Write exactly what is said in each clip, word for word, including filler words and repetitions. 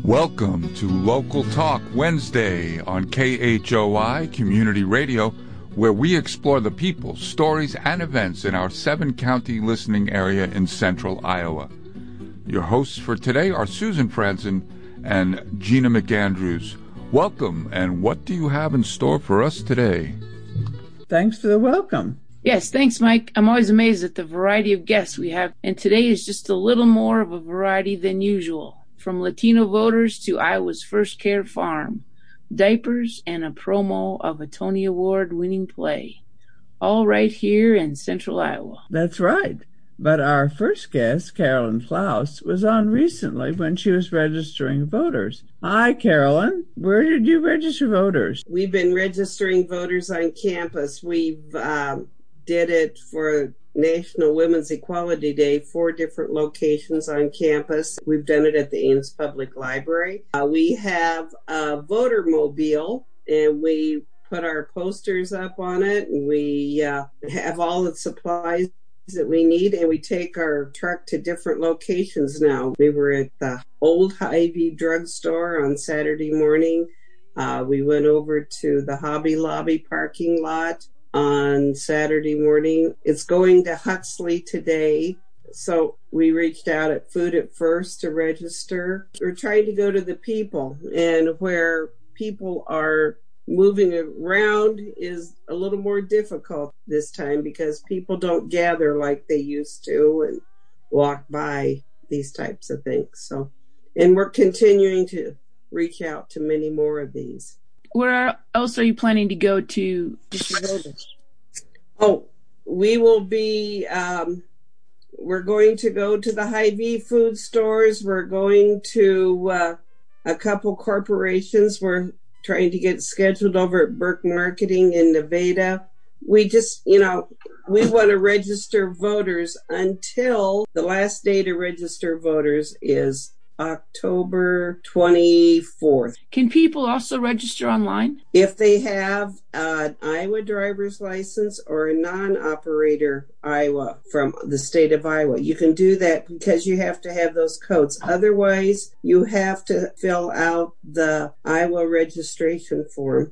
Welcome to Local Talk Wednesday on K H O I Community Radio, where we explore the people, stories, and events in our seven-county listening area in central Iowa. Your hosts for today are Susan Franzen and Gina McAndrews. Welcome, and what do you have in store for us today? Thanks for the welcome. Yes, thanks, Mike. I'm always amazed at the variety of guests we have, and today is just a little more of a variety than usual. From Latino voters to Iowa's First Care Farm, diapers, and a promo of a Tony Award-winning play. All right here in central Iowa. That's right. But our first guest, Carolyn Klaus, was on recently when she was registering voters. Hi, Carolyn. Where did you register voters? We've been registering voters on campus. We've um, did it for National Women's Equality Day, four different locations on campus. We've done it at the Ames Public Library. Uh, we have a voter mobile, and we put our posters up on it, and we uh, have all the supplies that we need, and we take our truck to different locations now. We were at the old Hy-Vee drugstore on Saturday morning. Uh, we went over to the Hobby Lobby parking lot on Saturday morning. It's going to Huxley today. So we reached out at Food at First to register. We're trying to go to the people, and where people are moving around is a little more difficult this time because people don't gather like they used to and walk by these types of things. So, and we're continuing to reach out to many more of these. Where else are you planning to go to district voters? Oh, we will be, um, we're going to go to the Hy-Vee food stores. We're going to uh, a couple corporations. We're trying to get scheduled over at Burke Marketing in Nevada. We just, you know, we want to register voters until the last day to register voters is October twenty-fourth. Can people also register online? If they have an Iowa driver's license or a non-operator Iowa from the state of Iowa, you can do that because you have to have those codes. Otherwise, you have to fill out the Iowa registration form.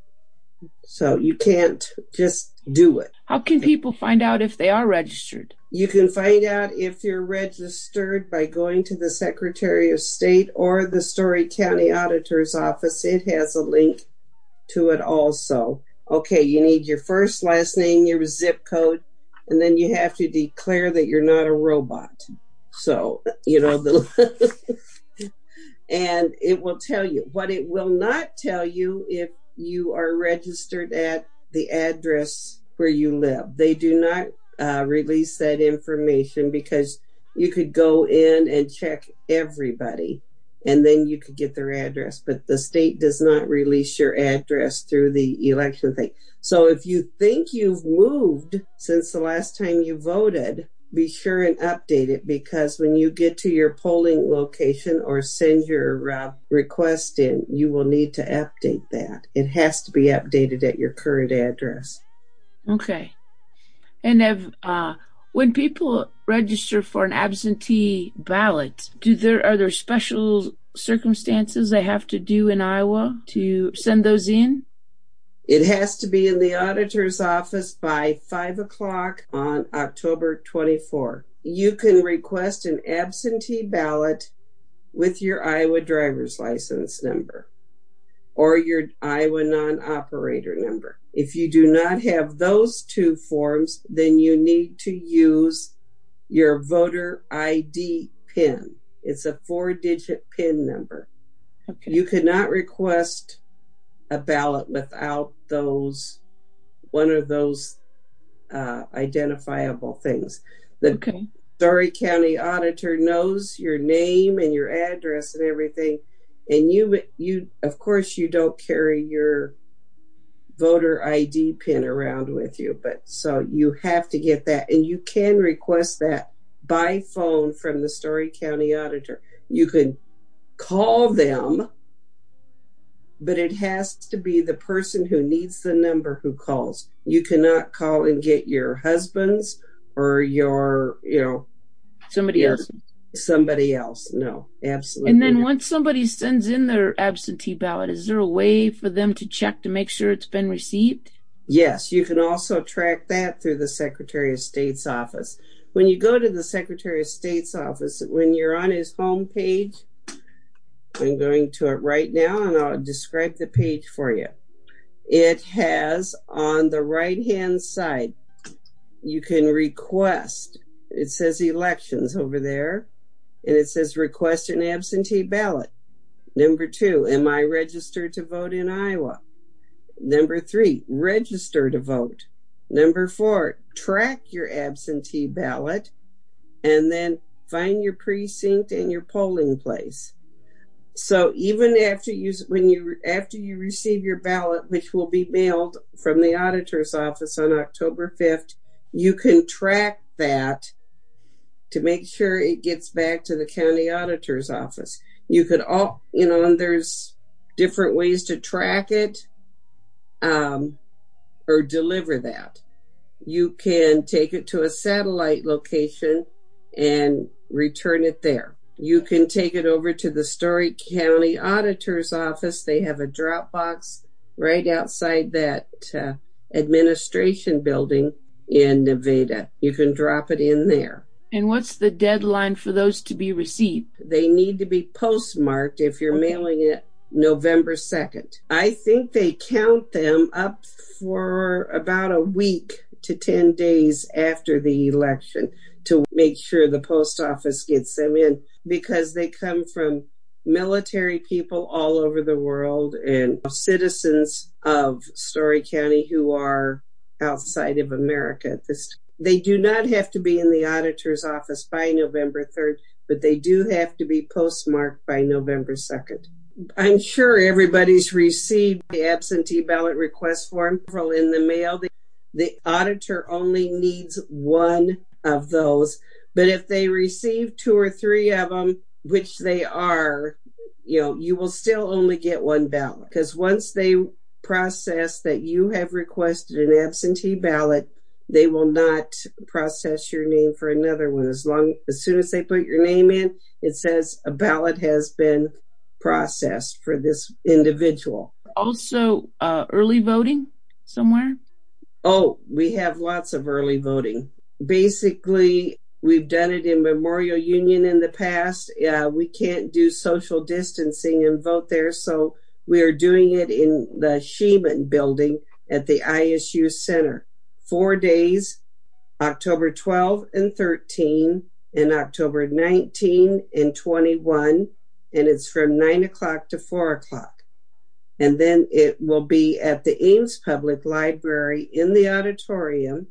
So you can't just do it. How can people find out if they are registered? You can find out if you're registered by going to the Secretary of State or the Story County Auditor's Office. It has a link to it also. Okay, you need your first, last name, your zip code, and then you have to declare that you're not a robot. So, you know, the and it will tell you. What it will not tell you if you are registered at the address where you live. They do not uh, release that information because you could go in and check everybody and then you could get their address. But the state does not release your address through the election thing. So if you think you've moved since the last time you voted, be sure and update it, because when you get to your polling location or send your uh, request in, you will need to update that. It has to be updated at your current address. Okay. And have, uh, when people register for an absentee ballot, do there are there special circumstances they have to do in Iowa to send those in? It has to be in the auditor's office by five o'clock on October twenty-fourth. You can request an absentee ballot with your Iowa driver's license number or your Iowa non-operator number. If you do not have those two forms, then you need to use your voter I D PIN. It's a four-digit PIN number. Okay. You cannot request a ballot without those, one of those uh, identifiable things. The okay. Story County Auditor knows your name and your address and everything, and you, you, of course, you don't carry your voter I D pin around with you, but so you have to get that, and you can request that by phone from the Story County Auditor. You can call them, but it has to be the person who needs the number who calls. You cannot call and get your husband's or your, you know, somebody your, else. somebody else. No, absolutely. And then not. once somebody sends in their absentee ballot, is there a way for them to check to make sure it's been received? Yes, you can also track that through the Secretary of State's office. When you go to the Secretary of State's office, when you're on his home page, I'm going to it right now and I'll describe the page for you. It has on the right-hand side, you can request, it says elections over there, and it says request an absentee ballot. Number two, am I registered to vote in Iowa? Number three, register to vote. Number four, track your absentee ballot, and then find your precinct and your polling place. So even after you, when you, after you receive your ballot, which will be mailed from the auditor's office on October fifth, you can track that to make sure it gets back to the county auditor's office. You could all, you know, and there's different ways to track it. Um, or deliver that. You can take it to a satellite location and return it there. You can take it over to the Story County Auditor's office. They have a drop box right outside that uh, administration building in Nevada. You can drop it in there. And what's the deadline for those to be received? They need to be postmarked if you're okay. mailing it November second. I think they count them up for about a week to ten days after the election to make sure the post office gets them in, because they come from military people all over the world and citizens of Story County who are outside of America at this time. They do not have to be in the auditor's office by November third, but they do have to be postmarked by November second. I'm sure everybody's received the absentee ballot request form in the mail. The, the auditor only needs one of those, but if they receive two or three of them, which they are, you know, you will still only get one ballot, because once they process that you have requested an absentee ballot, they will not process your name for another one. As long as soon as they put your name in, it says a ballot has been processed for this individual. Also, uh, early voting somewhere? Oh, we have lots of early voting. Basically, we've done it in Memorial Union in the past. Uh, we can't do social distancing and vote there, so we are doing it in the Sheeman building at the I S U Center. Four days, October twelfth and thirteenth, and October nineteenth and twenty-first. And it's from nine o'clock to four o'clock. And then it will be at the Ames Public Library in the auditorium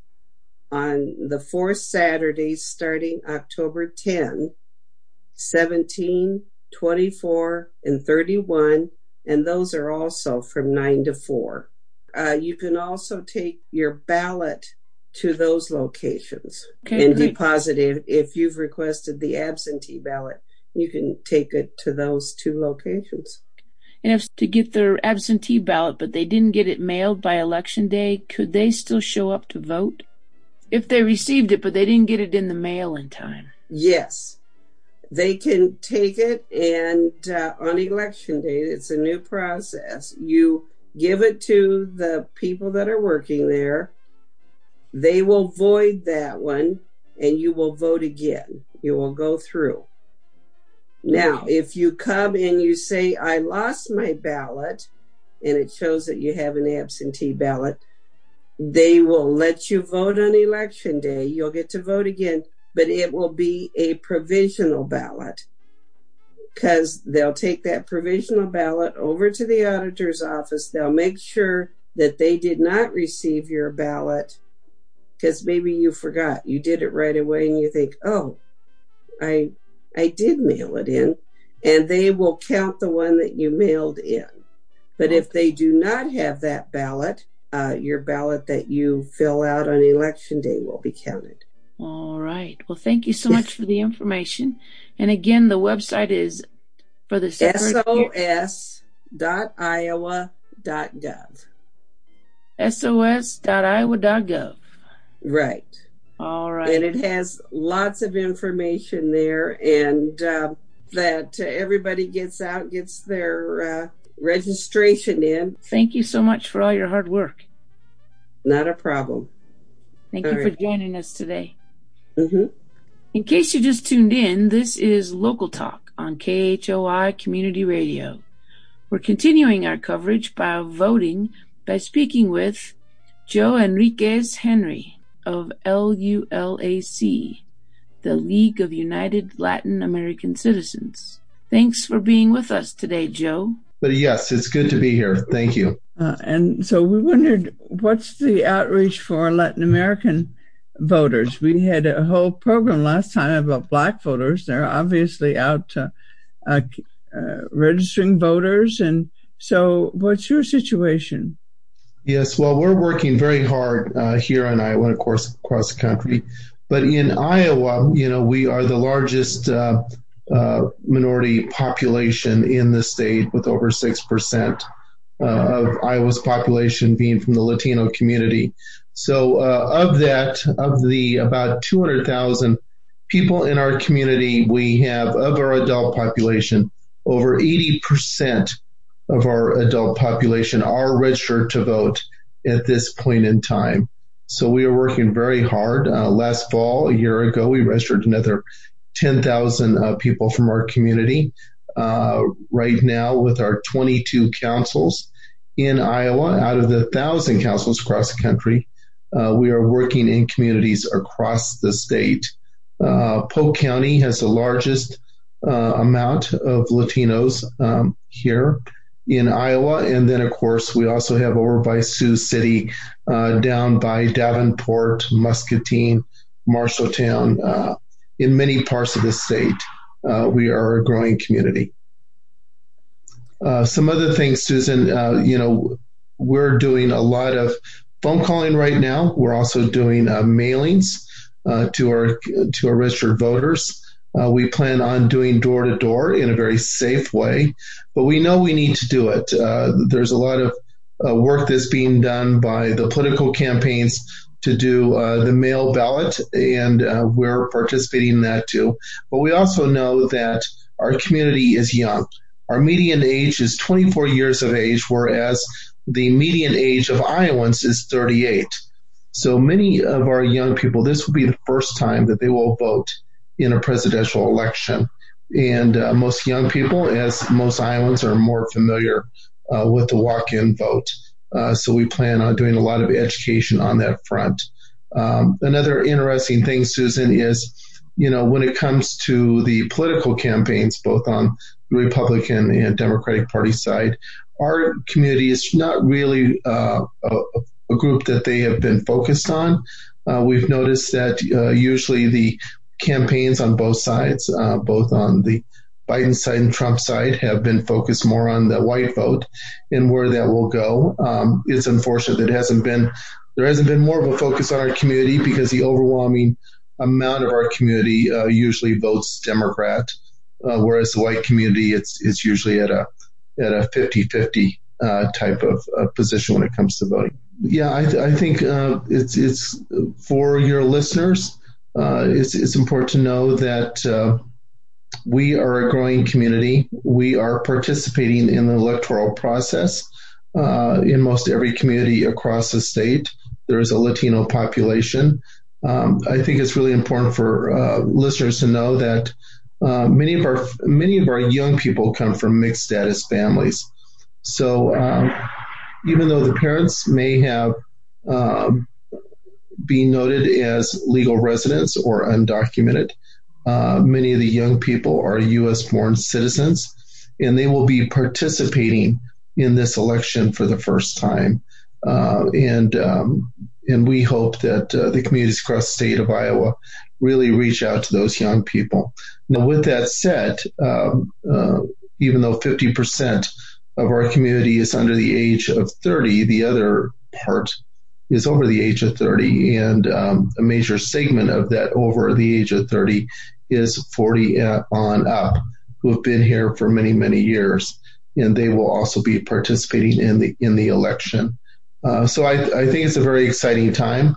on the fourth Saturday starting October tenth, seventeen, twenty-four, and thirty-one. And those are also from nine to four. Uh, you can also take your ballot to those locations okay, and great. deposit it. If you've requested the absentee ballot, you can take it to those two locations. And if to get their absentee ballot, but they didn't get it mailed by election day, could they still show up to vote? If they received it, but they didn't get it in the mail in time. Yes. They can take it, and uh, on election day, it's a new process. You give it to the people that are working there. They will void that one, and you will vote again. You will go through. Now, if you come and you say, I lost my ballot, and it shows that you have an absentee ballot, they will let you vote on election day. You'll get to vote again, but it will be a provisional ballot, because they'll take that provisional ballot over to the auditor's office. They'll make sure that they did not receive your ballot, because maybe you forgot. You did it right away, and you think, oh, I... I did mail it in, and they will count the one that you mailed in. But okay. if they do not have that ballot, uh, your ballot that you fill out on election day will be counted. All right. Well, thank you so much for the information. And again, the website is for the S O S dot iowa dot gov. S O S dot iowa dot gov. Right. All right. And it has lots of information there, and uh, that uh, everybody gets out, gets their uh, registration in. Thank you so much for all your hard work. Not a problem. Thank all you right. for joining us today. Mm-hmm. In case you just tuned in, this is Local Talk on K H O I Community Radio. We're continuing our coverage by voting by speaking with Joe Enriquez Henry of L U L A C, the League of United Latin American Citizens. Thanks for being with us today, Joe. But yes, it's good to be here. Thank you. Uh, and so we wondered, what's the outreach for Latin American voters? We had a whole program last time about Black voters. They're obviously out uh, uh, uh, registering voters. And so what's your situation? Yes, well, we're working very hard uh, here in Iowa, and of course, across the country. But in Iowa, you know, we are the largest uh, uh, minority population in the state, with over six percent uh, of Iowa's population being from the Latino community. So uh, of that, of the about two hundred thousand people in our community, we have, of our adult population, over eighty percent of our adult population are registered to vote at this point in time. So we are working very hard. Uh, last fall, a year ago, we registered another ten thousand uh, people from our community. Uh, right now, with our twenty-two councils in Iowa, out of the one thousand councils across the country, uh, we are working in communities across the state. Uh, Polk County has the largest uh, amount of Latinos um, here in Iowa. And then, of course, we also have over by Sioux City, uh, down by Davenport, Muscatine, Marshalltown, uh, in many parts of the state. Uh, we are a growing community. Uh, some other things, Susan, uh, you know, we're doing a lot of phone calling right now. We're also doing uh, mailings uh, to our to our registered voters. Uh, we plan on doing door-to-door in a very safe way, but we know we need to do it. Uh, there's a lot of uh, work that's being done by the political campaigns to do uh, the mail ballot, and uh, we're participating in that too. But we also know that our community is young. Our median age is twenty-four years of age, whereas the median age of Iowans is thirty-eight. So many of our young people, this will be the first time that they will vote in a presidential election. And uh, most young people, as most Iowans, are more familiar uh, with the walk-in vote. Uh, so we plan on doing a lot of education on that front. Um, another interesting thing, Susan, is, you know, when it comes to the political campaigns, both on the Republican and Democratic Party side, our community is not really uh, a, a group that they have been focused on. Uh, we've noticed that uh, usually the campaigns on both sides, uh, both on the Biden side and Trump side, have been focused more on the white vote and where that will go. Um, it's unfortunate that it hasn't been, there hasn't been more of a focus on our community, because the overwhelming amount of our community uh, usually votes Democrat, uh, whereas the white community, it's it's usually at a at a fifty-fifty uh, type of uh, position when it comes to voting. Yeah, I, th- I think uh, it's it's for your listeners. Uh, it's, it's important to know that uh, we are a growing community. We are participating in the electoral process uh, in most every community across the state. There is a Latino population. Um, I think it's really important for uh, listeners to know that uh, many of our many of our young people come from mixed status families. So um, even though the parents may have um, be noted as legal residents or undocumented, Uh, many of the young people are U S-born citizens, and they will be participating in this election for the first time. Uh, and um, and we hope that uh, the communities across the state of Iowa really reach out to those young people. Now, with that said, um, uh, even though fifty percent of our community is under the age of thirty, the other part is over the age of thirty, and um, a major segment of that over the age of thirty is forty on up, who have been here for many, many years, and they will also be participating in the in the election. Uh, so I, I think it's a very exciting time.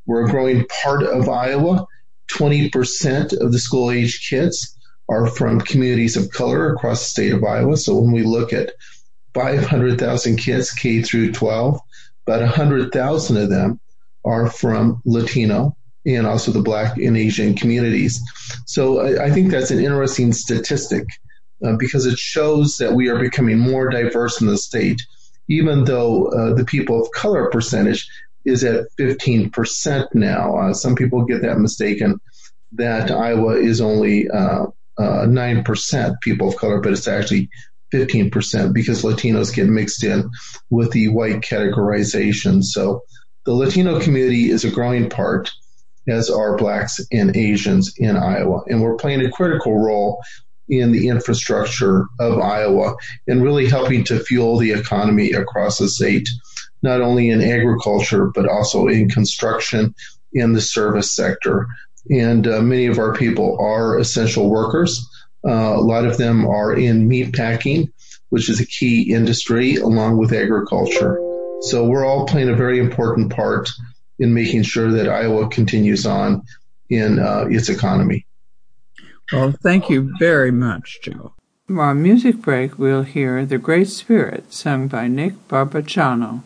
We're a growing part of Iowa. twenty percent of the school-age kids are from communities of color across the state of Iowa. So when we look at five hundred thousand kids, K through twelve, about one hundred thousand of them are from Latino and also the Black and Asian communities. So I, I think that's an interesting statistic uh, because it shows that we are becoming more diverse in the state, even though uh, the people of color percentage is at fifteen percent now. Uh, some people get that mistaken that Iowa is only uh, uh, nine percent people of color, but it's actually fifteen percent because Latinos get mixed in with the white categorization. So the Latino community is a growing part, as are Blacks and Asians in Iowa. And we're playing a critical role in the infrastructure of Iowa and really helping to fuel the economy across the state, not only in agriculture, but also in construction, in the service sector. And uh, many of our people are essential workers. Uh, a lot of them are in meat packing, which is a key industry, along with agriculture. So we're all playing a very important part in making sure that Iowa continues on in uh, its economy. Well, thank you very much, Joe. For our music break, we'll hear The Great Spirit, sung by Nick Barbacciano.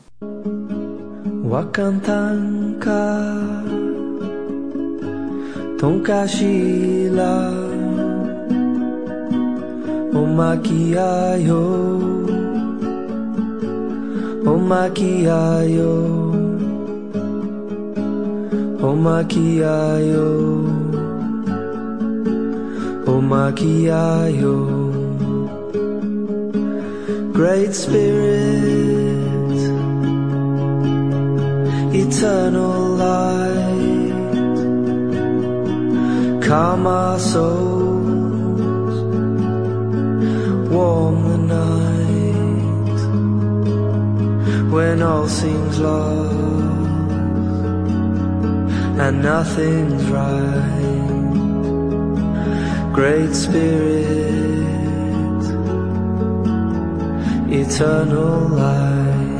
Wakantan ka Tonkashila Omakiayo Omakiayo Omakiayo Omakiayo Great Spirit, eternal light, calm our souls, warm the night, when all seems lost and nothing's right. Great Spirit, eternal light.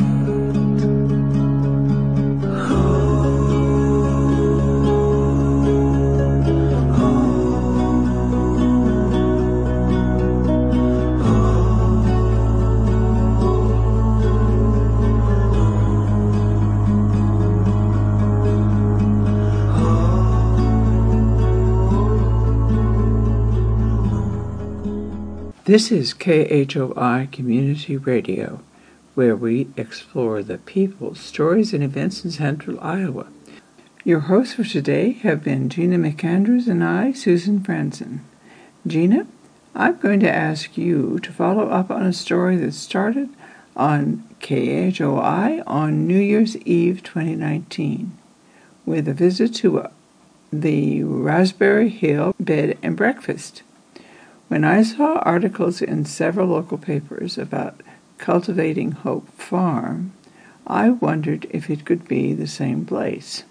This is K H O I Community Radio, where we explore the people, stories, and events in central Iowa. Your hosts for today have been Gina McAndrews and I, Susan Franzen. Gina, I'm going to ask you to follow up on a story that started on K H O I on New Year's Eve twenty nineteen, with a visit to the Raspberry Hill Bed and Breakfast. When I saw articles in several local papers about Cultivating Hope Farm, I wondered if it could be the same place.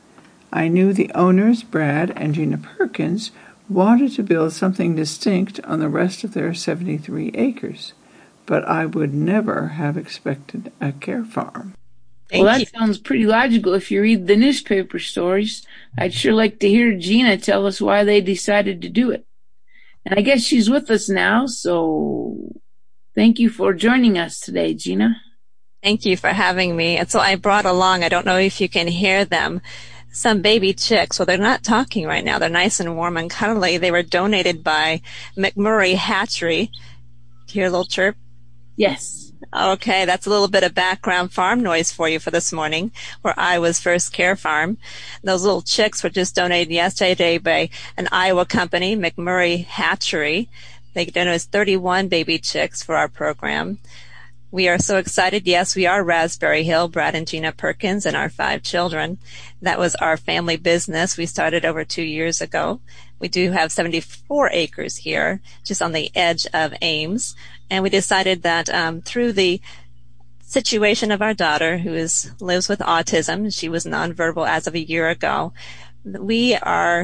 I knew the owners, Brad and Gina Perkins, wanted to build something distinct on the rest of their seventy-three acres, but I would never have expected a care farm. Well, that sounds pretty logical if you read the newspaper stories. I'd sure like to hear Gina tell us why they decided to do it. And I guess she's with us now, so thank you for joining us today, Gina. Thank you for having me. And so I brought along, I don't know if you can hear them, some baby chicks. Well, they're not talking right now. They're nice and warm and cuddly. They were donated by McMurray Hatchery. Do you hear a little chirp? Yes. Okay, that's a little bit of background farm noise for you for this morning, where Iowa's first care farm. Those little chicks were just donated yesterday by an Iowa company, McMurray Hatchery. They donated thirty-one baby chicks for our program. We are so excited. Yes, we are Raspberry Hill, Brad and Gina Perkins, and our five children. That was our family business. We started over two years ago. We do have seventy-four acres here, just on the edge of Ames. And we decided that um, through the situation of our daughter, who is lives with autism, she was nonverbal as of a year ago, we are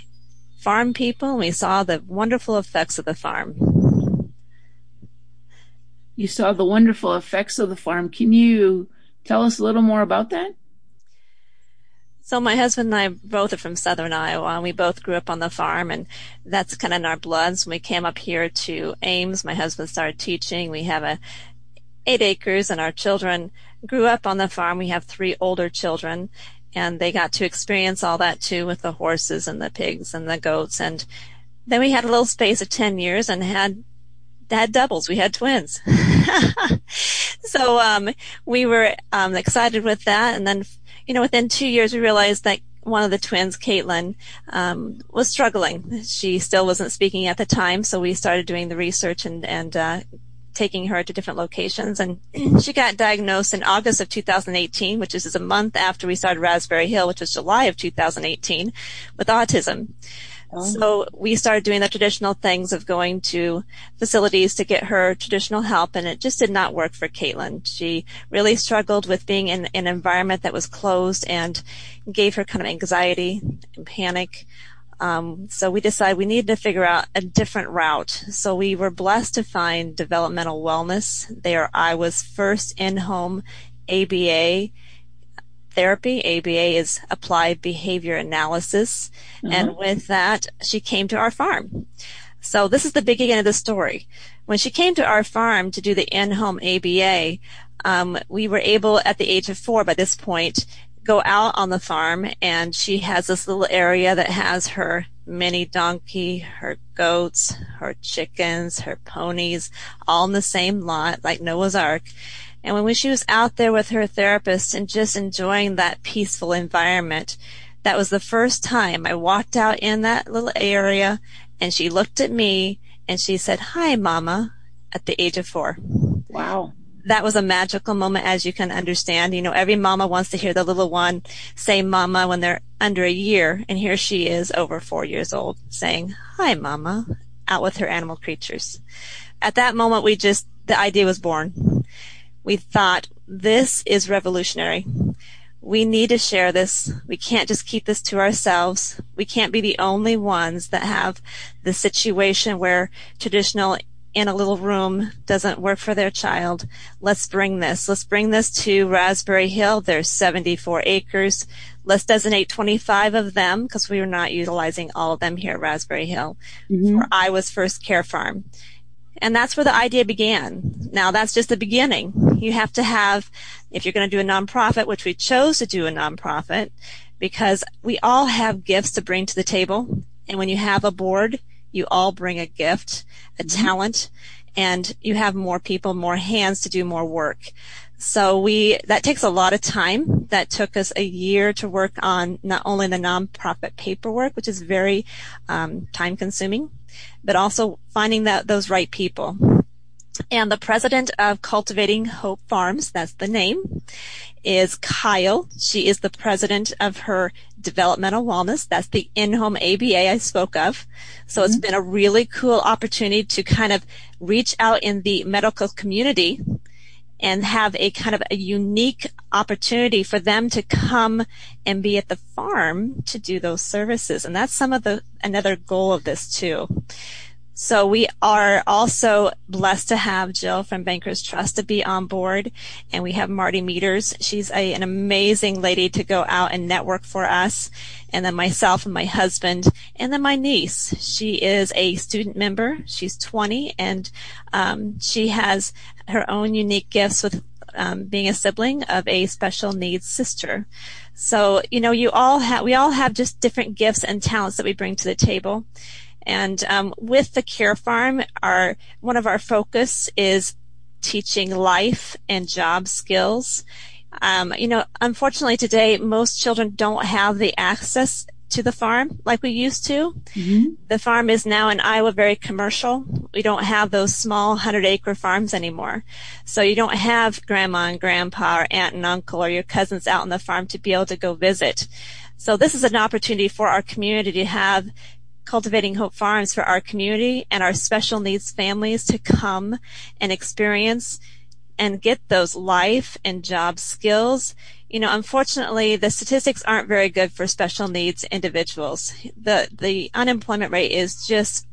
farm people, and we saw the wonderful effects of the farm. You saw the wonderful effects of the farm. Can you tell us a little more about that? So my husband and I both are from southern Iowa, and we both grew up on the farm, and that's kind of in our bloods. When we came up here to Ames, my husband started teaching. We have a eight acres, and our children grew up on the farm. We have three older children, and they got to experience all that too with the horses and the pigs and the goats. And then we had a little space of ten years and had had doubles. We had twins. So um, we were um, excited with that. And then, you know, within two years, we realized that one of the twins, Caitlin, um, was struggling. She still wasn't speaking at the time, so we started doing the research and, and uh, taking her to different locations. And she got diagnosed in August of two thousand eighteen, which is a month after we started Raspberry Hill, which was July of two thousand eighteen, with autism. So we started doing the traditional things of going to facilities to get her traditional help, and it just did not work for Caitlin. She really struggled with being in an environment that was closed and gave her kind of anxiety and panic. Um, so we decided we needed to figure out a different route. So we were blessed to find Developmental Wellness. They are Iowa's first in-home A B A therapy. A B A is Applied Behavior Analysis. Mm-hmm. And with that, she came to our farm. So this is the beginning of the story. When she came to our farm to do the in-home A B A, um, we were able, at the age of four by this point, go out on the farm, and she has this little area that has her mini donkey, her goats, her chickens, her ponies, all in the same lot, like Noah's Ark. And when she was out there with her therapist and just enjoying that peaceful environment, that was the first time I walked out in that little area, and she looked at me and she said, "Hi, Mama," at the age of four. Wow. That was a magical moment, as you can understand. You know, every mama wants to hear the little one say Mama when they're under a year, and here she is over four years old saying, "Hi, Mama," out with her animal creatures. At that moment, we just, the idea was born. We thought, this is revolutionary. We need to share this. We can't just keep this to ourselves. We can't be the only ones that have the situation where traditional in a little room doesn't work for their child. Let's bring this. Let's bring this to Raspberry Hill. There's seventy-four acres. Let's designate twenty-five of them, because we were not utilizing all of them here at Raspberry Hill, mm-hmm. for Iowa's first care farm. And that's where the idea began. Now, that's just the beginning. You have to have, if you're going to do a nonprofit, which we chose to do a nonprofit, because we all have gifts to bring to the table. And when you have a board, you all bring a gift, a mm-hmm. talent, and you have more people, more hands to do more work. So we, that takes a lot of time. That took us a year to work on not only the nonprofit paperwork, which is very um, time consuming, but also finding that those right people. And the president of Cultivating Hope Farms, that's the name, is Kyle. She is the president of her Developmental Wellness. That's the in-home A B A I spoke of. So mm-hmm. It's been a really cool opportunity to kind of reach out in the medical community and have a kind of a unique opportunity for them to come and be at the farm to do those services. And that's some of the, another goal of this too. So we are also blessed to have Jill from Bankers Trust to be on board, and we have Marty Meters. She's a, an amazing lady to go out and network for us, and then myself and my husband, and then my niece. She is a student member. She's twenty, and um, she has her own unique gifts with um, being a sibling of a special needs sister. So, you know, you all have, we all have just different gifts and talents that we bring to the table. And um, with the Care Farm, our one of our focus is teaching life and job skills. Um, you know, unfortunately today, most children don't have the access to the farm like we used to. Mm-hmm. The farm is now in Iowa very commercial. We don't have those small hundred-acre farms anymore. So you don't have grandma and grandpa or aunt and uncle or your cousins out on the farm to be able to go visit. So this is an opportunity for our community to have Cultivating Hope Farms for our community and our special needs families to come and experience and get those life and job skills. You know, unfortunately, the statistics aren't very good for special needs individuals. The the unemployment rate is just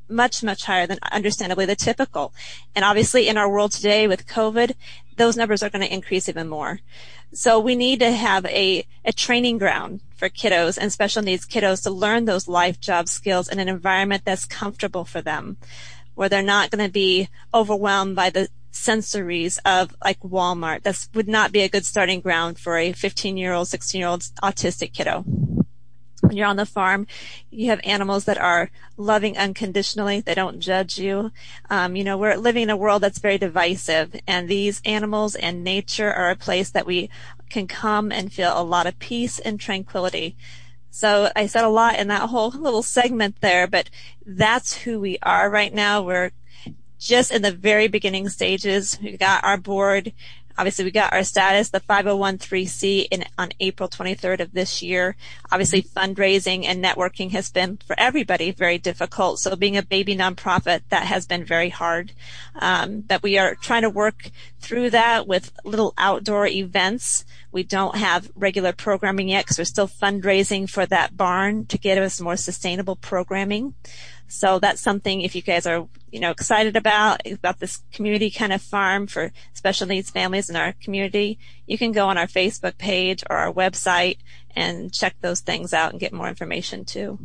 much, much higher than understandably the typical. And obviously in our world today with COVID, those numbers are going to increase even more. So we need to have a, a training ground for kiddos and special needs kiddos to learn those life job skills in an environment that's comfortable for them, where they're not going to be overwhelmed by the sensories of like Walmart. That would not be a good starting ground for a fifteen-year-old, sixteen-year-old autistic kiddo. When you're on the farm, you have animals that are loving unconditionally. They don't judge you. Um, you know, we're living in a world that's very divisive, and these animals and nature are a place that we can come and feel a lot of peace and tranquility. So I said a lot in that whole little segment there, but that's who we are right now. We're just in the very beginning stages. We got our board. Obviously, we got our status, the five oh one c three, in, on April twenty-third of this year. Obviously, fundraising and networking has been, for everybody, very difficult. So being a baby nonprofit, that has been very hard. Um, but we are trying to work through that with little outdoor events. We don't have regular programming yet because we're still fundraising for that barn to get us more sustainable programming. So that's something, if you guys are, you know, excited about, about this community kind of farm for special needs families in our community, you can go on our Facebook page or our website and check those things out and get more information too.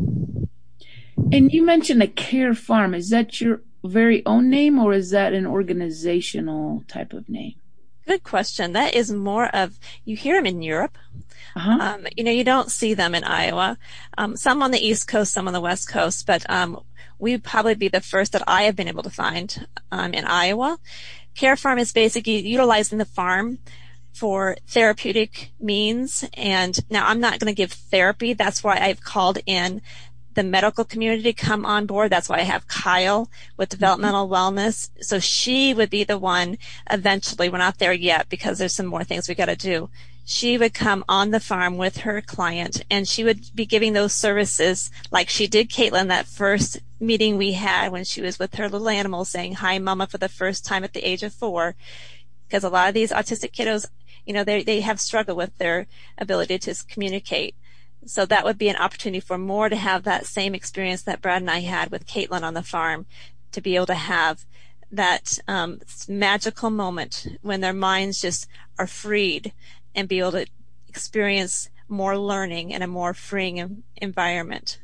And you mentioned a care farm. Is that your very own name, or is that an organizational type of name? Good question. That is more of, you hear them in Europe. Uh-huh. Um, you know, you don't see them in Iowa. Um, some on the East Coast, some on the West Coast, but um, we'd probably be the first that I have been able to find um, in Iowa. Care Farm is basically utilizing the farm for therapeutic means. And now I'm not going to give therapy. That's why I've called in the medical community to come on board. That's why I have Kyle with developmental wellness. So she would be the one eventually. We're not there yet because there's some more things we got to do. She would come on the farm with her client, and she would be giving those services like she did Caitlin that first meeting we had when she was with her little animal saying, "Hi, Mama," for the first time at the age of four. Because a lot of these autistic kiddos, you know, they they have struggled with their ability to communicate. So that would be an opportunity for more to have that same experience that Brad and I had with Caitlin on the farm, to be able to have that um, magical moment when their minds just are freed and be able to experience more learning in a more freeing environment.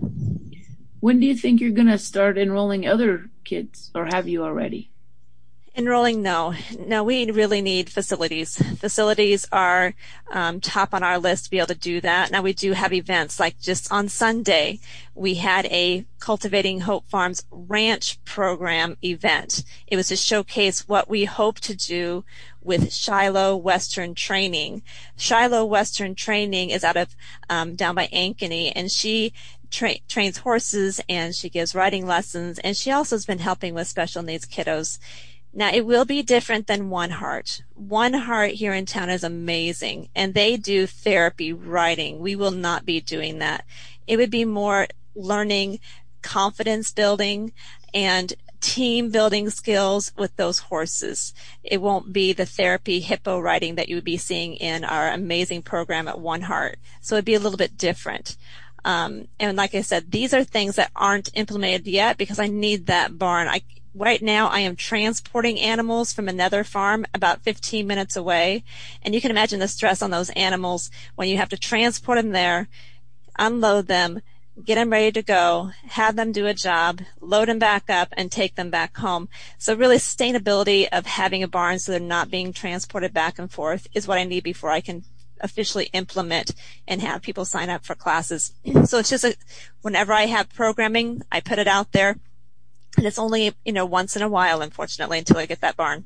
When do you think you're going to start enrolling other kids, or have you already? Enrolling, no. No, we really need facilities. Facilities are um, top on our list to be able to do that. Now, we do have events, like just on Sunday, we had a Cultivating Hope Farms ranch program event. It was to showcase what we hope to do with Shiloh Western Training. Shiloh Western Training is out of um, down by Ankeny, and she tra- trains horses, and she gives riding lessons, and she also has been helping with special needs kiddos. Now, it will be different than One Heart. One Heart here in town is amazing, and they do therapy riding. We will not be doing that. It would be more learning, confidence building, and team building skills with those horses. It won't be the therapy hippo riding that you would be seeing in our amazing program at One Heart. So it'd be a little bit different. Um, and like I said, these are things that aren't implemented yet because I need that barn. I Right now, I am transporting animals from another farm about fifteen minutes away, and you can imagine the stress on those animals when you have to transport them there, unload them, get them ready to go, have them do a job, load them back up, and take them back home. So really, sustainability of having a barn so they're not being transported back and forth is what I need before I can officially implement and have people sign up for classes. So it's just a, whenever I have programming, I put it out there. And it's only, you know, once in a while, unfortunately, until I get that barn.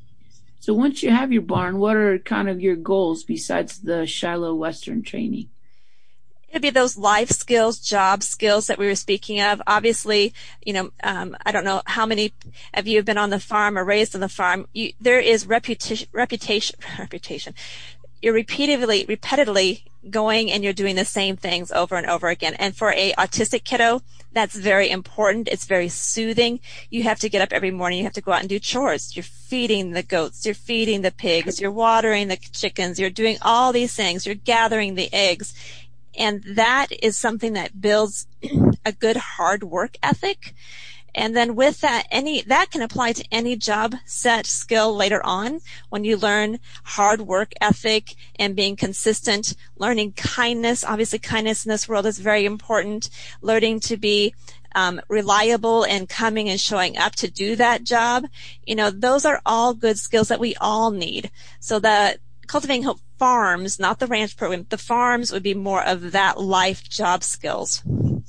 So once you have your barn, what are kind of your goals besides the Shiloh Western Training? It'd be those life skills, job skills that we were speaking of. Obviously, you know, um, I don't know how many of you have been on the farm or raised on the farm. You, there is reputation, reputation, reputation. You're repeatedly, repetitively going and you're doing the same things over and over again. And for a autistic kiddo, that's very important. It's very soothing. You have to get up every morning. You have to go out and do chores. You're feeding the goats. You're feeding the pigs. You're watering the chickens. You're doing all these things. You're gathering the eggs. And that is something that builds a good hard work ethic. And then with that, any that can apply to any job set skill later on when you learn hard work ethic and being consistent, learning kindness. Obviously, kindness in this world is very important. Learning to be um, reliable and coming and showing up to do that job. You know, those are all good skills that we all need. So that Cultivating Hope Farms, not the ranch program, the farms would be more of that life job skills.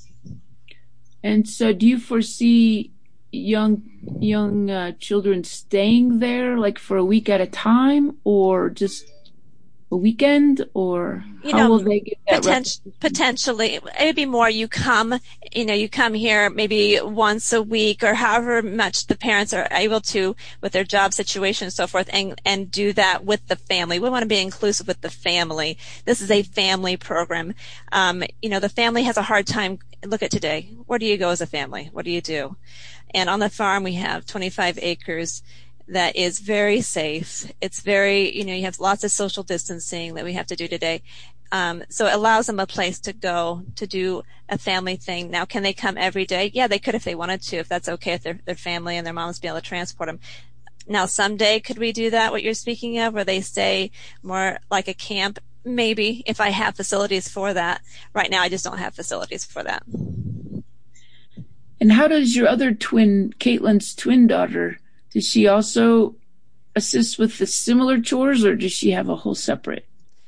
And so do you foresee young young uh, children staying there like for a week at a time, or just a weekend, or you how know, will they get that? Poten- potentially, it would be more you come, you know, you come here maybe once a week or however much the parents are able to with their job situation and so forth, and, and do that with the family. We want to be inclusive with the family. This is a family program. Um, you know, the family has a hard time. Look at today. Where do you go as a family? What do you do? And on the farm, we have twenty-five acres that is very safe. It's very, you know, you have lots of social distancing that we have to do today. Um, so it allows them a place to go to do a family thing. Now, can they come every day? Yeah, they could if they wanted to, if that's okay with their, their family and their moms be able to transport them. Now, someday, could we do that, what you're speaking of, where they stay more like a camp? Maybe, if I have facilities for that. Right now, I just don't have facilities for that. And how does your other twin, Caitlin's twin daughter, does she also assist with the similar chores, or does she have a whole separate?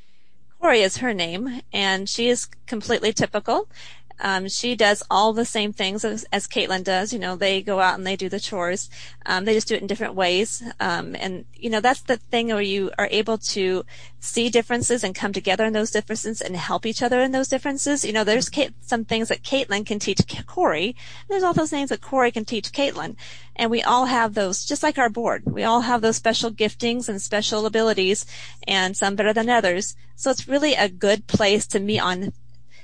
Corey is her name, and she is completely typical. Um, she does all the same things as, as Caitlin does. You know, they go out and they do the chores. Um, they just do it in different ways. Um, and, you know, that's the thing where you are able to see differences and come together in those differences and help each other in those differences. You know, there's Kate, some things that Caitlin can teach Corey. And there's all those things that Corey can teach Caitlin. And we all have those, just like our board. We all have those special giftings and special abilities, and some better than others. So it's really a good place to meet on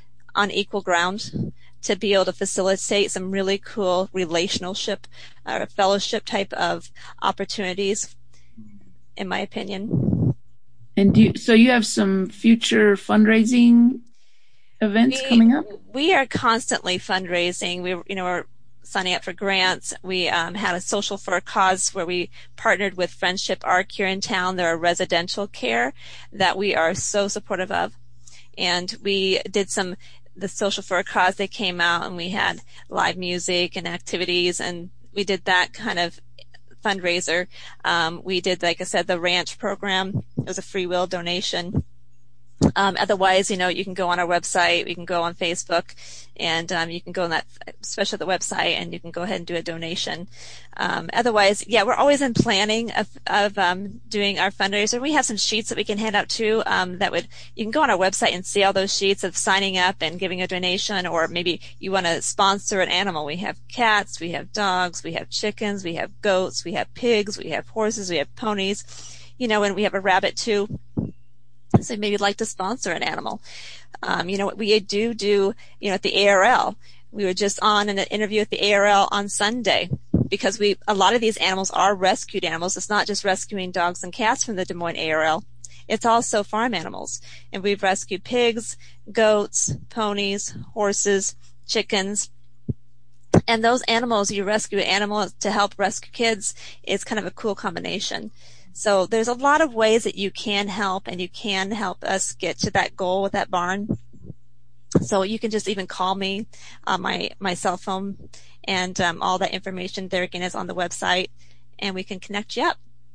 on equal ground, to be able to facilitate some really cool relationship or fellowship type of opportunities, in my opinion. And do you, so you have some future fundraising events we, coming up? We are constantly fundraising. We, you know, we're signing up for grants. We um, had a social for a cause where we partnered with Friendship Arc here in town. They're a residential care that we are so supportive of. And we did some, the social for a cause, they came out and we had live music and activities, and we did that kind of fundraiser. Um, we did, like I said, the ranch program. It was a free will donation. Um, otherwise, you know, you can go on our website, you can go on Facebook, and um, you can go on that, especially the website, and you can go ahead and do a donation. Um, otherwise, yeah, we're always in planning of, of um, doing our fundraiser. We have some sheets that we can hand out too. Um, that would you can go on our website and see all those sheets of signing up and giving a donation, or maybe you want to sponsor an animal. We have cats, we have dogs, we have chickens, we have goats, we have pigs, we have horses, we have ponies. You know, and we have a rabbit too. So maybe you'd like to sponsor an animal. Um, you know, we do do, you know, at the A R L. We were just on an interview at the A R L on Sunday, because we, a lot of these animals are rescued animals. It's not just rescuing dogs and cats from the Des Moines A R L. It's also farm animals. And we've rescued pigs, goats, ponies, horses, chickens. And those animals, you rescue animals to help rescue kids, is kind of a cool combination. So there's a lot of ways that you can help, and you can help us get to that goal with that barn. So you can just even call me on my, my cell phone, and um, all that information there again is on the website, and we can connect you up.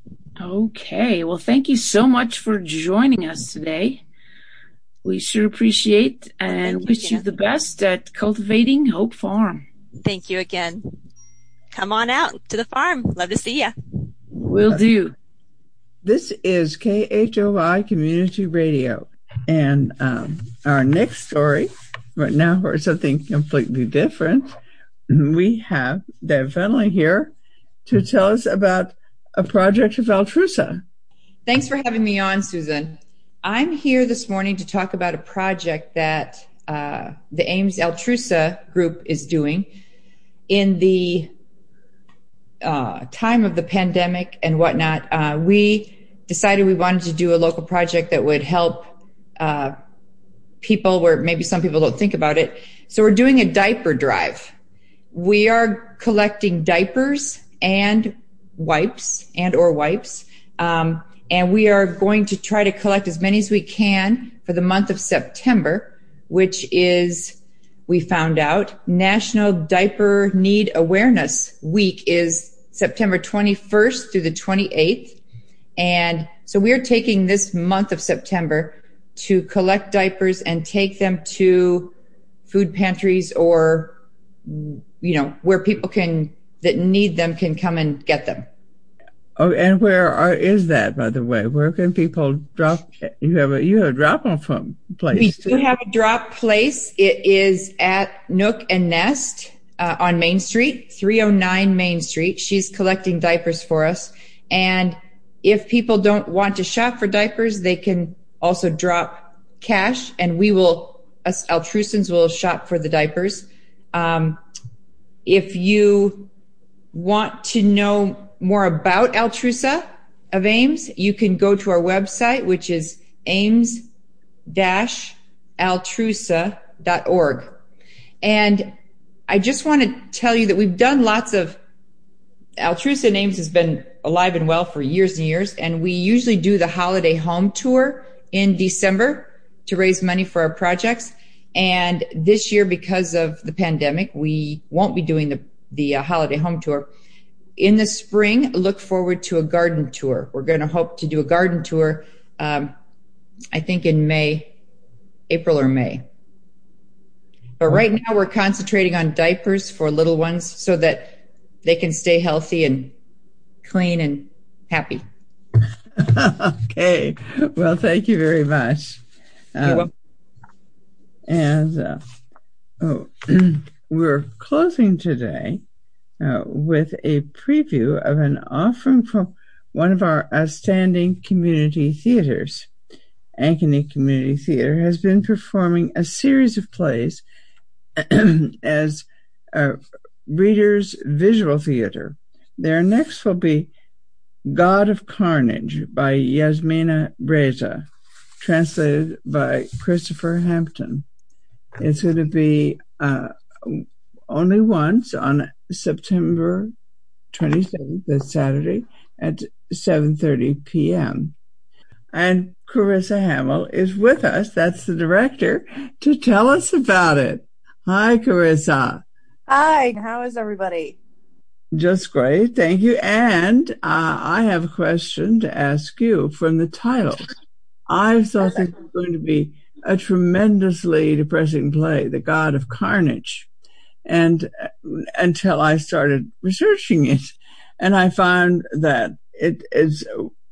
Okay. Well, thank you so much for joining us today. We sure appreciate and you, wish Gina. you the best at Cultivating Hope Farm. Thank you again. Come on out to the farm. Love to see you. Will do. This is K H O I Community Radio, and um, our next story, right now for something completely different, we have Deb Fenley here to tell us about a project of Altrusa. Thanks for having me on, Susan. I'm here this morning to talk about a project that uh, the Ames Altrusa group is doing in the uh, time of the pandemic and whatnot. Uh, we decided we wanted to do a local project that would help uh, people where maybe some people don't think about it. So we're doing a diaper drive. We are collecting diapers and wipes and or wipes. Um, and we are going to try to collect as many as we can for the month of September, which is, we found out, National Diaper Need Awareness Week is September twenty-first through the twenty-eighth. And so we're taking this month of September to collect diapers and take them to food pantries or, you know, where people can, that need them can come and get them. Oh, and where are, is that, by the way? Where can people drop? You have a you have a drop-off place. We do have a drop place. It is at Nook and Nest uh, on Main Street, three oh nine Main Street. She's collecting diapers for us. And if people don't want to shop for diapers, they can also drop cash, and we will, us Altrusians will shop for the diapers. Um, if you want to know more about Altrusa of Ames, you can go to our website, which is ames dash altrusa dot org. And I just want to tell you that we've done lots of, Altrusa in Ames has been alive and well for years and years, and we usually do the holiday home tour in December to raise money for our projects. And this year, because of the pandemic, we won't be doing the, the uh, holiday home tour. In the spring, look forward to a garden tour. We're going to hope to do a garden tour, um, I think in May, April or May. But right now we're concentrating on diapers for little ones so that they can stay healthy and clean and happy. Okay. Well, thank you very much. You're Um, welcome. and uh, oh, we're closing today Uh, with a preview of an offering from one of our outstanding community theaters. Ankeny Community Theater has been performing a series of plays as uh, Reader's Visual Theater. Their next will be God of Carnage by Yasmina Reza, translated by Christopher Hampton. It's going to be uh, only once on September twenty-seventh, that's Saturday, at seven thirty p.m. And Carissa Hamill is with us, that's the director, to tell us about it. Hi, Carissa. Hi, how is everybody? Just great, thank you. And uh, I have a question to ask you from the title. I thought this was going to be a tremendously depressing play, The God of Carnage. And uh, until I started researching it, and I found that it is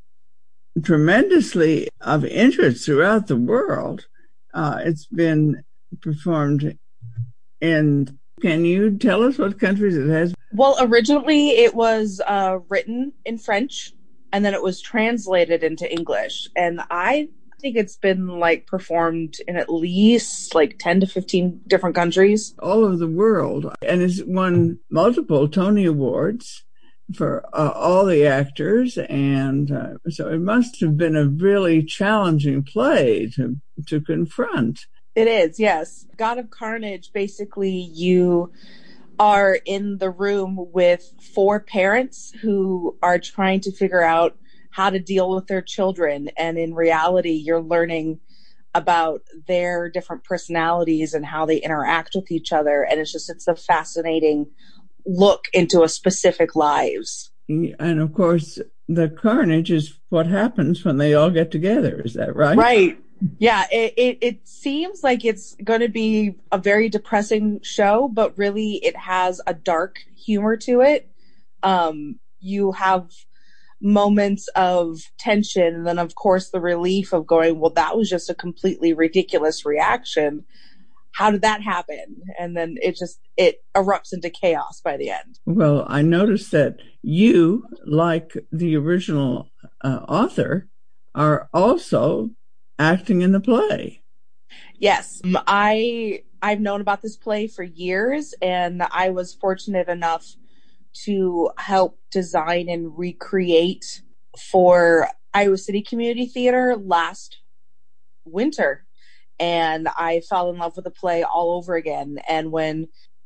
tremendously of interest throughout the world. Uh, it's been performed in, can you tell us what countries it has? Well, originally it was uh, written in French, and then it was translated into English. And I think it's been like performed in at least like ten to fifteen different countries all over the world, and it's won multiple Tony Awards for uh, all the actors, and uh, so it must have been a really challenging play to to confront. It is, yes. God of Carnage, basically you are in the room with four parents who are trying to figure out how to deal with their children. And in reality, you're learning about their different personalities and how they interact with each other. And it's just, it's a fascinating look into a specific lives. And of course, the carnage is what happens when they all get together. Is that right? Right. Yeah. It, it, it seems like it's going to be a very depressing show, but really it has a dark humor to it. Um, you have moments of tension, and then of course the relief of going, well, that was just a completely ridiculous reaction. How did that happen? And then it just, it erupts into chaos by the end. Well, I noticed that you, like the original uh, author, are also acting in the play. Yes. I, I've known about this play for years, and I was fortunate enough to help design and recreate for Iowa City Community Theater last winter. And I fell in love with the play all over again. And when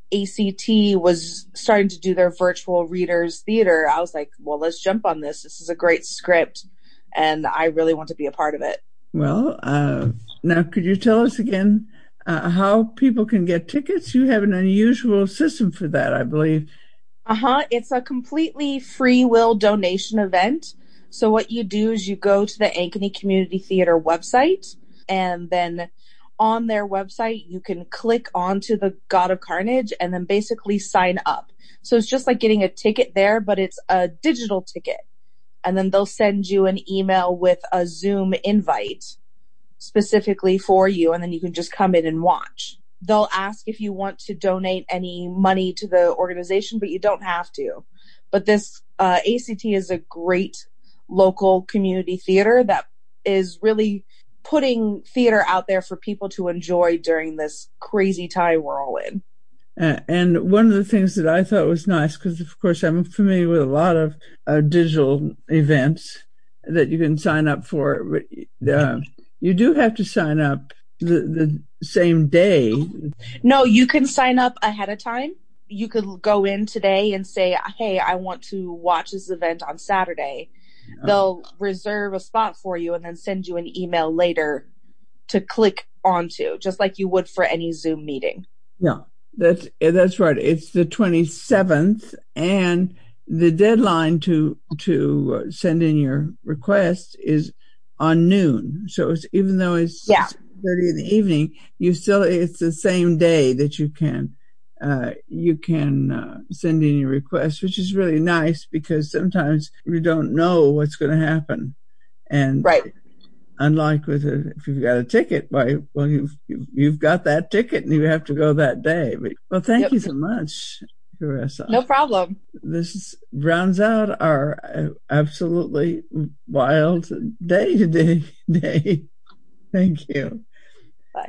A C T was starting to do their virtual readers theater, I was like, well, let's jump on this. This is a great script, and I really want to be a part of it. Well, uh, now could you tell us again uh, how people can get tickets? You have an unusual system for that, I believe. Uh-huh. It's a completely free will donation event. So what you do is you go to the Ankeny Community Theater website, and then on their website, you can click onto the God of Carnage and then basically sign up. So it's just like getting a ticket there, but it's a digital ticket. And then they'll send you an email with a Zoom invite specifically for you, and then you can just come in and watch. They'll ask if you want to donate any money to the organization, but you don't have to. But this uh, A C T is a great local community theater that is really putting theater out there for people to enjoy during this crazy time we're all in. Uh, and one of the things that I thought was nice, because of course I'm familiar with a lot of uh, digital events that you can sign up for, but uh, you do have to sign up the, the same day. No, you can sign up ahead of time. You could go in today and say, hey, I want to watch this event on Saturday. They'll reserve a spot for you and then send you an email later to click onto, just like you would for any Zoom meeting. Yeah, that's that's right. It's the twenty-seventh, and the deadline to to send in your request is on noon. So it's, even though it's yeah. six thirty in the evening, you still it's the same day that you can uh, you can uh, send in your request, which is really nice because sometimes you don't know what's going to happen. And right. unlike with a, if you've got a ticket, why, well, you've, you've, you've got that ticket and you have to go that day. But, well, thank yep. you so much, Carissa. No problem. This rounds out our absolutely wild day today. Day. Thank you. Bye.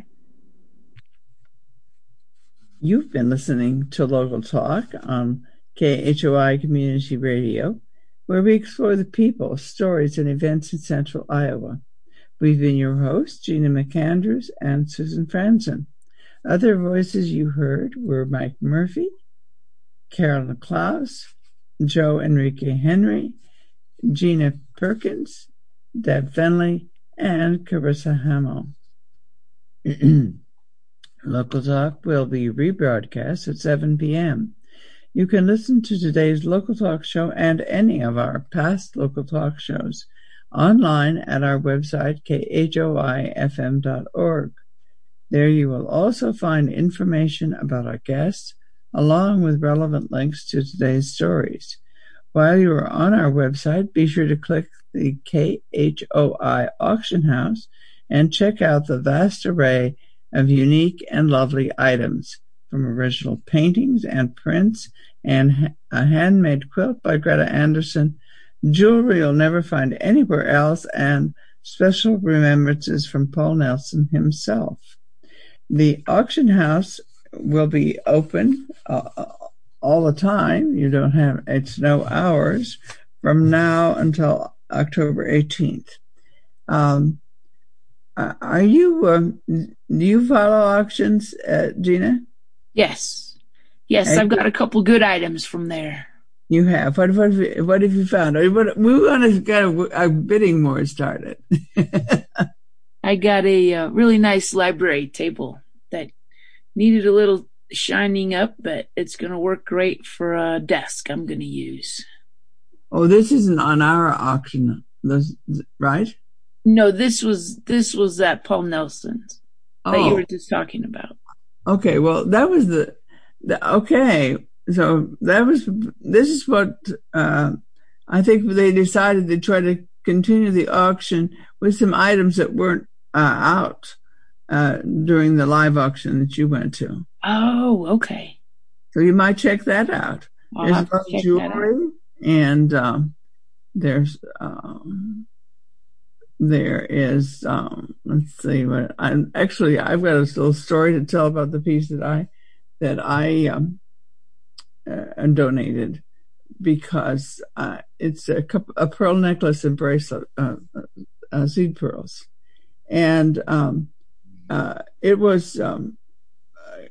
You've been listening to Local Talk on K H O I Community Radio, where we explore the people, stories, and events in Central Iowa. We've been your hosts, Gina McAndrews and Susan Franzen. Other voices you heard were Mike Murphy, Carolyn Klaus, Joe Enrique Henry, Gina Perkins, Deb Fenley, and Carissa Hamill. Local Talk will be rebroadcast at seven p.m. You can listen to today's Local Talk show and any of our past Local Talk shows online at our website, K H O I F M dot org. There you will also find information about our guests, along with relevant links to today's stories. While you are on our website, be sure to click the K H O I Auction House and check out the vast array of unique and lovely items, from original paintings and prints and a handmade quilt by Greta Anderson, jewelry you'll never find anywhere else, and special remembrances from Paul Nelson himself. The auction house will be open uh, all the time. You don't have, it's no hours from now until October eighteenth. Um, Are you, um, do you follow auctions, uh, Gina? Yes. Yes, and I've got a couple good items from there. You have? What, what, have, you, what have you found? We want to get a, a bidding war started. I got a uh, really nice library table that needed a little shining up, but it's going to work great for a desk I'm going to use. Oh, this isn't on our auction, right? No, this was this was that Paul Nelson's that oh. you were just talking about. Okay, well, that was the, the okay. So that was this is what uh, I think they decided to try to continue the auction with some items that weren't uh, out uh, during the live auction that you went to. Oh, okay. So you might check that out. I'll there's have to check jewelry that out. and um, there's. Um, There is, um, let's see what I'm actually, I've got a little story to tell about the piece that I, that I, um, uh, donated because, uh, it's a couple, a pearl necklace and bracelet, uh, uh, seed pearls. And, um, uh, it was, um,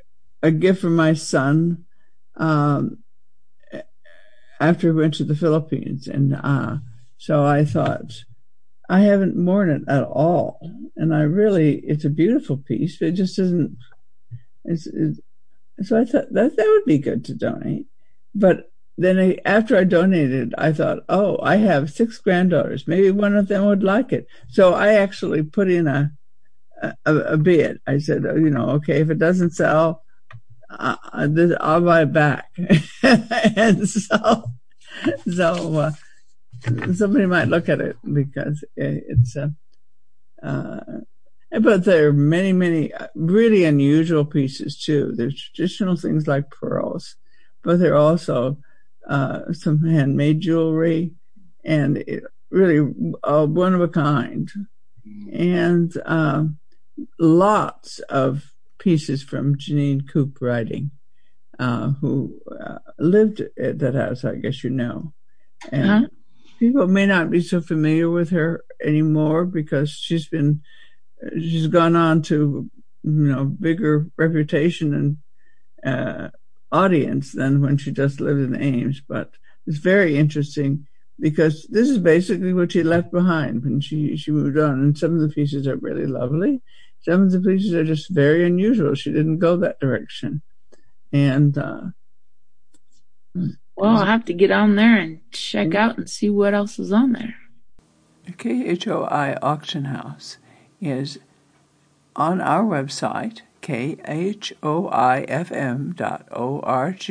a gift from my son um, after we went to the Philippines. And uh, so I thought, I haven't worn it at all. And I really, it's a beautiful piece, but it just isn't, it's, it's, so I thought that that would be good to donate. But then I, after I donated, I thought, oh, I have six granddaughters. Maybe one of them would like it. So I actually put in a, a, a bid. I said, you know, okay, if it doesn't sell, uh, I'll buy it back. And so, so, uh, somebody might look at it because it's, uh, uh, but there are many, many really unusual pieces too. There's traditional things like pearls, but there are also uh, some handmade jewelry and it, really uh, one of a kind. And uh, lots of pieces from Janine Coop writing, uh, who uh, lived at that house, I guess you know. And uh-huh. People may not be so familiar with her anymore because she's been, she's gone on to, you know, bigger reputation and uh, audience than when she just lived in Ames. But it's very interesting because this is basically what she left behind when she, she moved on. And some of the pieces are really lovely. Some of the pieces are just very unusual. She didn't go that direction. And, uh, well, I'll have to get on there and check out and see what else is on there. The K H O I Auction House is on our website, K H O I F M dot org,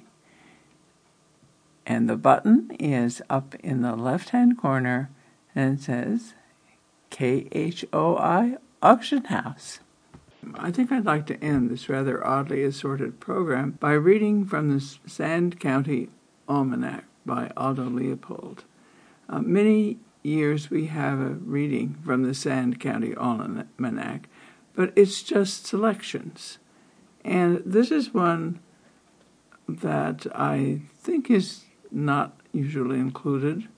and the button is up in the left-hand corner, and it says K H O I Auction House. I think I'd like to end this rather oddly assorted program by reading from the Sand County Almanac by Aldo Leopold. Uh, many years we have a reading from the Sand County Almanac, but it's just selections. And this is one that I think is not usually included,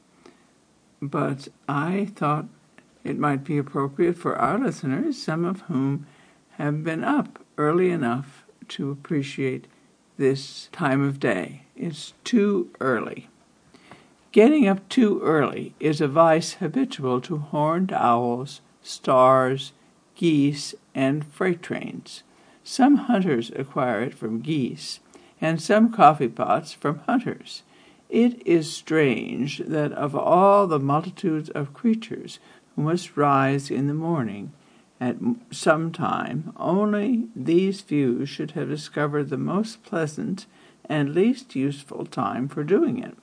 but I thought it might be appropriate for our listeners, some of whom have been up early enough to appreciate this time of day. It's too early. Getting up too early is a vice habitual to horned owls, stars, geese, and freight trains. Some hunters acquire it from geese, and some coffee pots from hunters. It is strange that of all the multitudes of creatures who must rise in the morning at some time, only these few should have discovered the most pleasant and least useful time for doing it.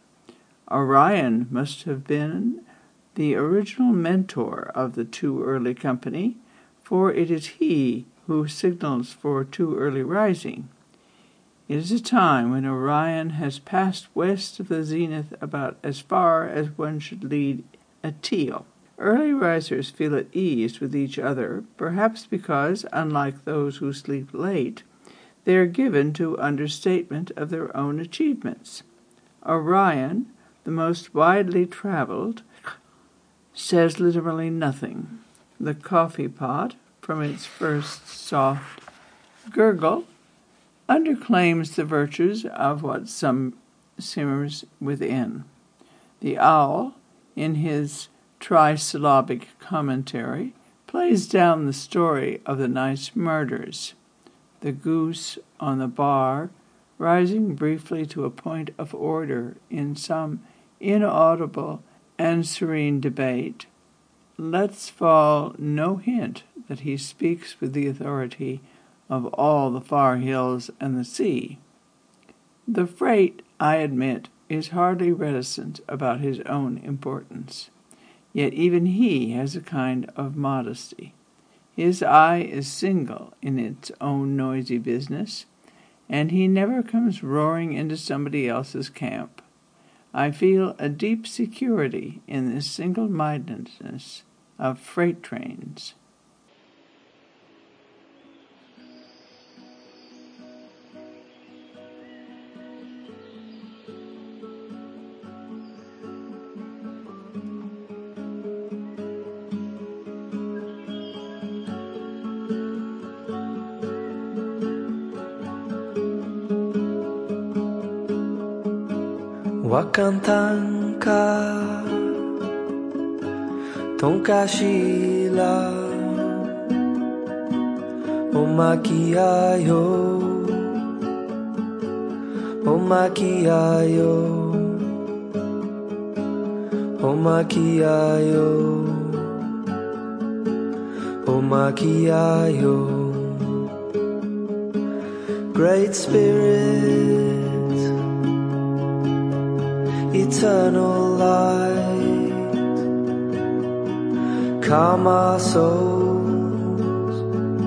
Orion must have been the original mentor of the too early company, for it is he who signals for too early rising. It is a time when Orion has passed west of the zenith about as far as one should lead a teal. Early risers feel at ease with each other, perhaps because, unlike those who sleep late, they are given to understatement of their own achievements. Orion, the most widely traveled, says literally nothing. The coffee pot, from its first soft gurgle, underclaims the virtues of what some simmers within. The owl, in his trisyllabic commentary, plays down the story of the night's murders. The goose on the bar, rising briefly to a point of order in some inaudible and serene debate, lets fall no hint that he speaks with the authority of all the far hills and the sea. The freight, I admit, is hardly reticent about his own importance. Yet even he has a kind of modesty. His eye is single in its own noisy business, and he never comes roaring into somebody else's camp. I feel a deep security in this single-mindedness of freight trains. Wakantanka Tonkashila Omakiayo Omakiayo Omakiayo Omakiayo Great Spirit, eternal light, calm our souls,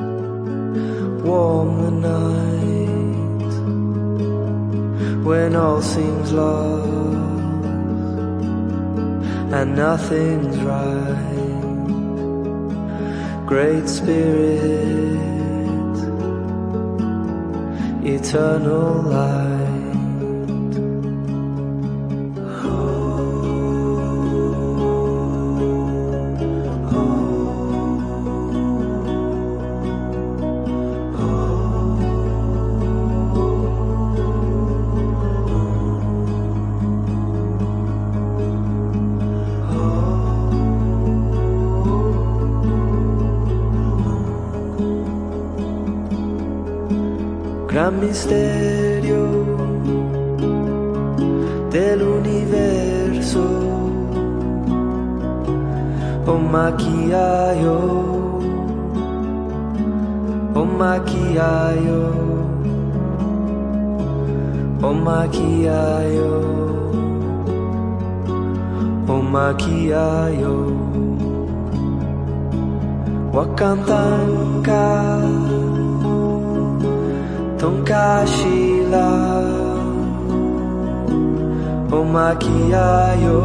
warm the night, when all seems lost and nothing's right. Great Spirit, eternal light. Gran misterio del universo, Omakiayo, Omakiayo, Omakiayo, Omakiayo, Wakantanka Tonkashila Omakiayo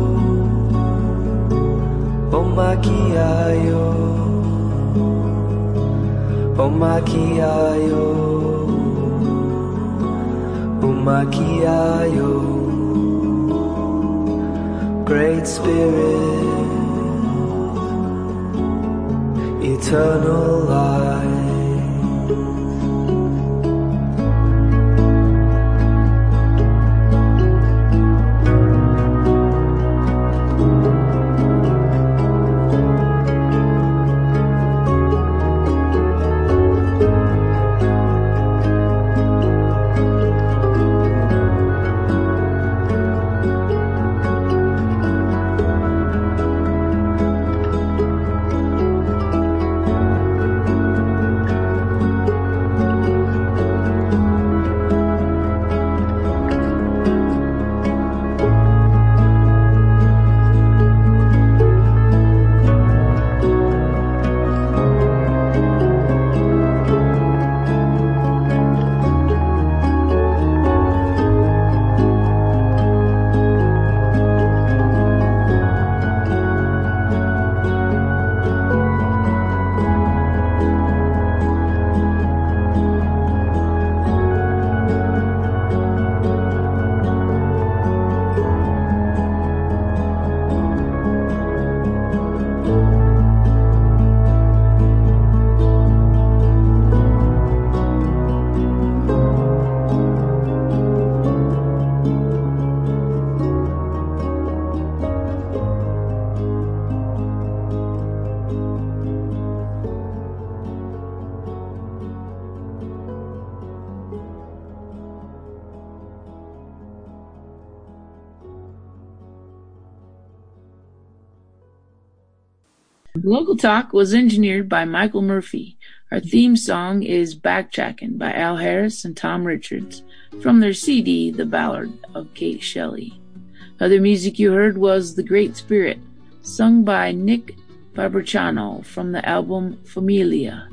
Omakiayo Omakiayo Omakiayo Great Spirit, eternal light. Local Talk was engineered by Michael Murphy. Our theme song is Backtrackin' by Al Harris and Tom Richards from their C D, The Ballad of Kate Shelley. Other music you heard was The Great Spirit, sung by Nick Fabriciano from the album Familia.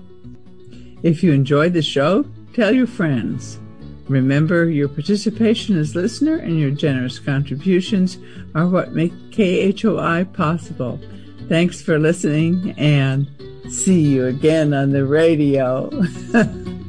If you enjoyed the show, tell your friends. Remember, your participation as listener and your generous contributions are what make K H O I possible. Thanks for listening, and see you again on the radio.